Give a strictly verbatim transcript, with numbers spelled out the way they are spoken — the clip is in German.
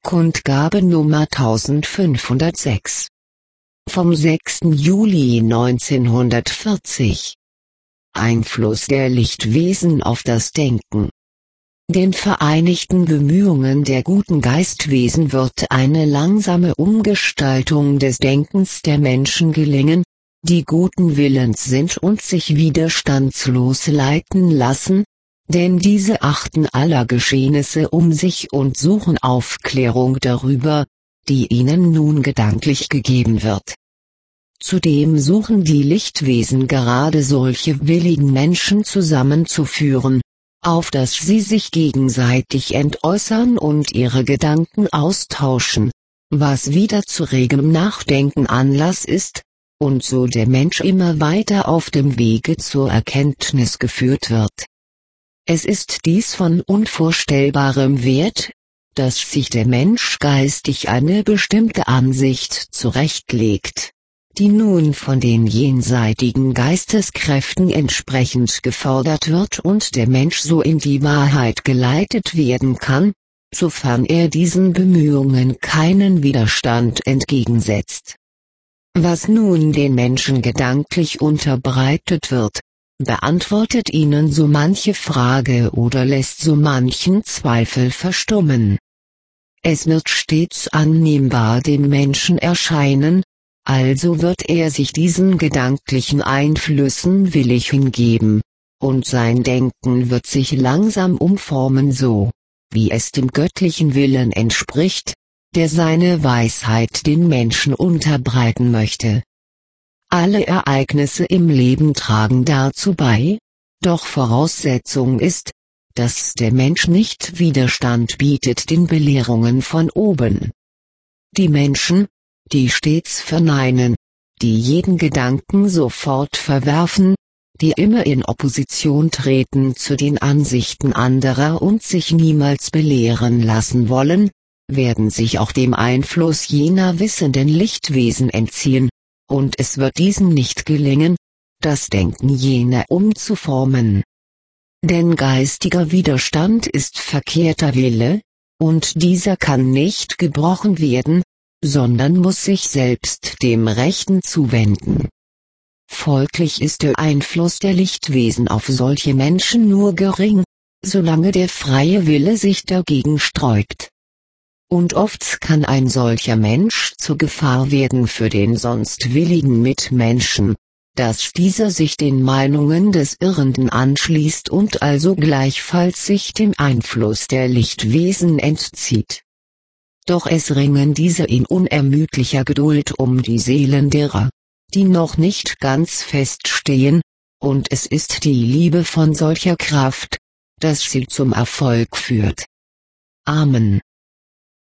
Kundgabe Nummer eintausendfünfhundertsechs. Vom sechsten Juli neunzehnhundertvierzig. Einfluss der Lichtwesen auf das Denken. Den vereinigten Bemühungen der guten Geistwesen wird eine langsame Umgestaltung des Denkens der Menschen gelingen, die guten Willens sind und sich widerstandslos leiten lassen, denn diese achten aller Geschehnisse um sich und suchen Aufklärung darüber, die ihnen nun gedanklich gegeben wird. Zudem suchen die Lichtwesen gerade solche willigen Menschen zusammenzuführen, auf dass sie sich gegenseitig entäußern und ihre Gedanken austauschen, was wieder zu regem Nachdenken Anlass ist, und so der Mensch immer weiter auf dem Wege zur Erkenntnis geführt wird. Es ist dies von unvorstellbarem Wert, dass sich der Mensch geistig eine bestimmte Ansicht zurechtlegt, die nun von den jenseitigen Geisteskräften entsprechend gefordert wird und der Mensch so in die Wahrheit geleitet werden kann, sofern er diesen Bemühungen keinen Widerstand entgegensetzt. Was nun den Menschen gedanklich unterbreitet wird, beantwortet ihnen so manche Frage oder lässt so manchen Zweifel verstummen. Es wird stets annehmbar dem Menschen erscheinen, also wird er sich diesen gedanklichen Einflüssen willig hingeben, und sein Denken wird sich langsam umformen so, wie es dem göttlichen Willen entspricht, der seine Weisheit den Menschen unterbreiten möchte. Alle Ereignisse im Leben tragen dazu bei, doch Voraussetzung ist, dass der Mensch nicht Widerstand bietet den Belehrungen von oben. Die Menschen, die stets verneinen, die jeden Gedanken sofort verwerfen, die immer in Opposition treten zu den Ansichten anderer und sich niemals belehren lassen wollen, werden sich auch dem Einfluss jener wissenden Lichtwesen entziehen, und es wird diesen nicht gelingen, das Denken jener umzuformen. Denn geistiger Widerstand ist verkehrter Wille, und dieser kann nicht gebrochen werden, sondern muss sich selbst dem Rechten zuwenden. Folglich ist der Einfluss der Lichtwesen auf solche Menschen nur gering, solange der freie Wille sich dagegen sträubt. Und oft kann ein solcher Mensch zur Gefahr werden für den sonst willigen Mitmenschen, dass dieser sich den Meinungen des Irrenden anschließt und also gleichfalls sich dem Einfluss der Lichtwesen entzieht. Doch es ringen diese in unermüdlicher Geduld um die Seelen derer, die noch nicht ganz feststehen, und es ist die Liebe von solcher Kraft, dass sie zum Erfolg führt. Amen.